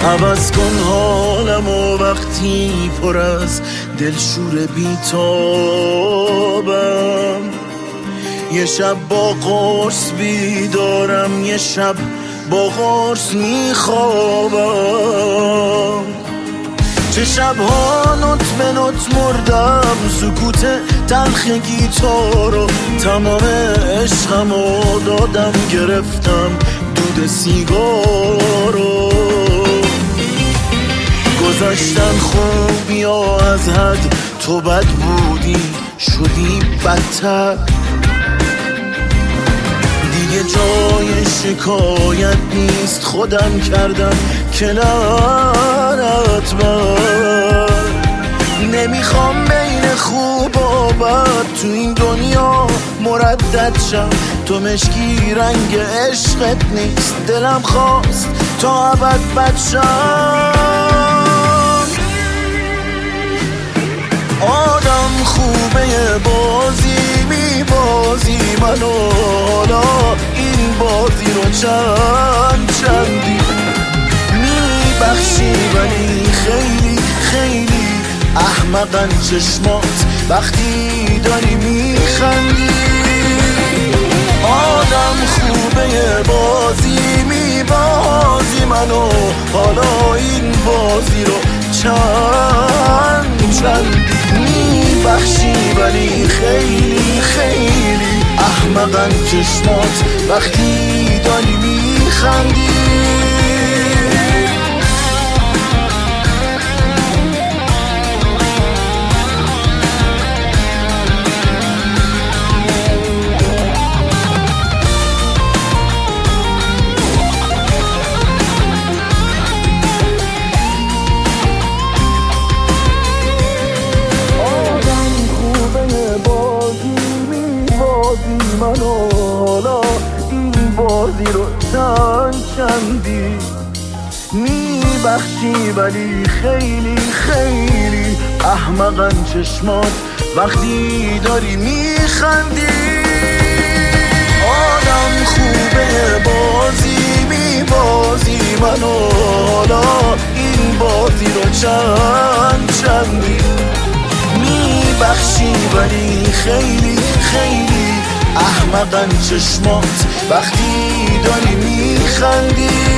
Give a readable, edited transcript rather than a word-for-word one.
عوض کن حالمو وقتی پر از دلشور بیتابم. یه شب با قرص بیدارم، یه شب با قرص میخوابم. چه شبها نوت به نوت مردم، سکوت تلخ گیتارو تمام عشقمو دادم، گرفتم دود سیگارو. گذشتن خوب یا از حد، تو بد بودی شدی بدتر. دیگه جای شکایت نیست، خودم کردم کنارت بر. نمیخوام بین خوب و بد تو این دنیا مردد شم. تو مشکی رنگ عشقت نیست، دلم خواست تا ابد بد شم. آدم خوبه بازی میبازی منو، حالا این بازی رو چند چندی میبخشی، ولی خیلی خیلی احمقن چشمات وقتی داری میخندی. آدم خوبه بازی میبازی منو، حالا این بازی رو چند چندی میبخشی، ولی خیلی خیلی احمقن چشمات وقتی داری میخندی. منو حالا این بازی رو چند چندی میبخشی، ولی خیلی خیلی احمقن چشمات وقتی داری میخندی. آدم خوبه بازی میبازی منو، حالا این بازی رو چند چندی میبخشی، ولی خیلی خیلی احمقن چشمات وقتی داری میخندی.